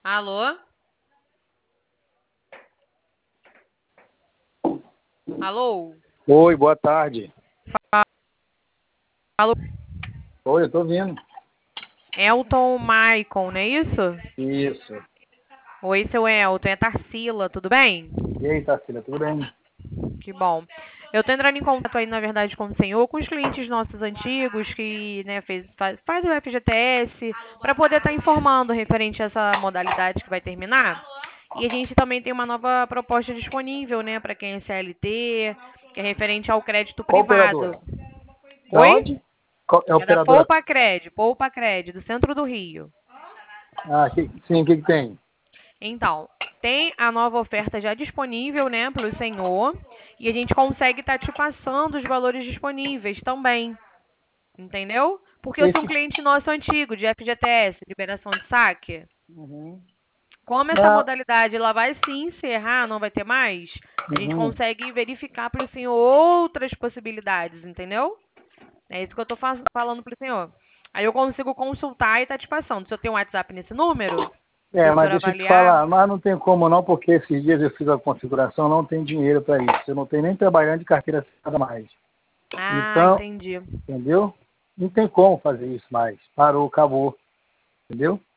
Alô? Alô? Oi, boa tarde. Alô? Oi, eu tô vindo. Elton Maicon, não é isso? Isso. Oi, seu Elton, é Tarsila, tudo bem? E aí, Tarsila, tudo bem? Que bom. Eu tô entrando em contato aí, na verdade, com o senhor, com os clientes nossos antigos que, né, faz o FGTS, para poder estar informando referente a essa modalidade que vai terminar. E a gente também tem uma nova proposta disponível, né, para quem é CLT, que é referente ao crédito Qual privado. operadora? Da Oi? onde? É a É da operadora? Poupa Cred, do centro do Rio. Sim, o que tem? Então, tem a nova oferta já disponível, né, para o senhor, e a gente consegue estar te passando os valores disponíveis também, entendeu? Porque eu sou um Esse... cliente nosso antigo, de FGTS, liberação de saque. Uhum. Como essa Ah, modalidade ela vai se encerrar, não vai ter mais, a gente uhum. consegue verificar para o senhor outras possibilidades, entendeu? É isso que eu estou falando para o senhor. Aí eu consigo consultar e tá te passando. Se eu tenho um WhatsApp nesse número, para o Mas senhor deixa eu te avaliar. falar, mas não tem como não, porque esses dias eu fiz a configuração, não tem dinheiro para isso. Eu não tenho nem trabalhando de carteira assinada mais. Ah, Então, entendi. entendeu? Não tem como fazer isso mais. Parou, acabou. Entendeu?